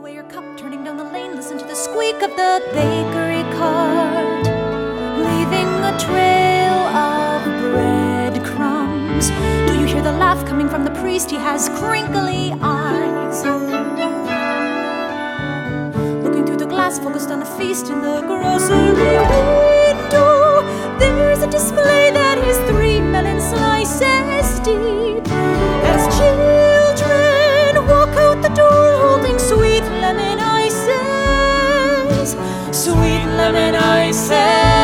away your cup, turning down the lane. Listen to the squeak of the bakery cart, leaving a trail of breadcrumbs. Do you hear the laugh coming from the priest? He has crinkly eyes, looking through the glass, focused on a feast in the grocery window. There's a display that is 3 melon slices deep, as children walk out the door holding sweet lemon ices, sweet lemon ices.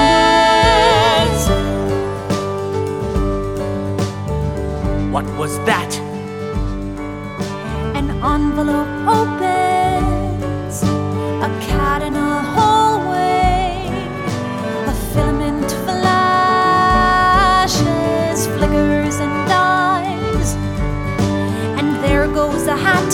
What was that? An envelope opens, a cat in a hallway, a filament flashes, flickers and dies, and there goes a hat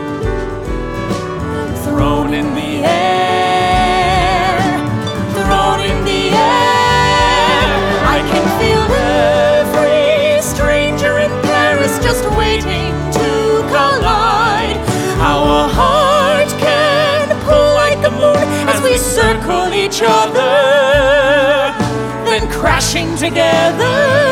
thrown in the air, thrown in the air. I can feel every stranger in Paris just waiting to collide. How a heart can pull like the moon as we circle each other, then crashing together.